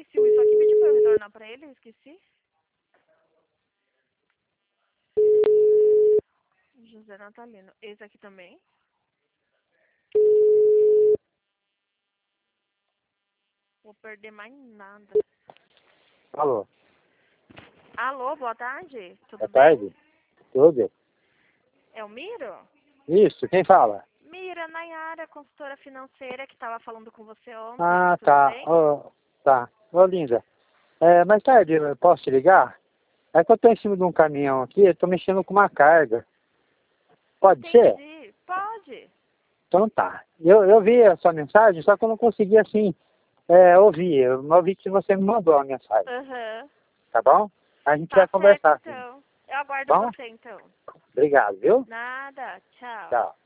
esqueci isso aqui. Pedi pra eu retornar pra ele, eu esqueci. José Natalino. Esse aqui também. Vou perder mais nada. Alô. Alô, boa tarde. Tudo Boa bem? tarde. Tudo? É o Miro? Isso, quem fala? Mira, Nayara, consultora financeira que estava falando com você ontem. Ah, Tudo tá. bem? Tá. Ô, linda. Mais tarde, eu posso te ligar? É que eu tô em cima de um caminhão aqui, eu tô mexendo com uma carga. Pode ser? Entendi. Pode. Então tá. Eu vi a sua mensagem, só que eu não consegui, assim, ouvir. Eu não ouvi que você me mandou a mensagem. Aham. Tá bom? A gente Tá vai certo, conversar, sim. então. Eu aguardo Bom? você, então. Obrigado, viu? Nada. Tchau. Tchau.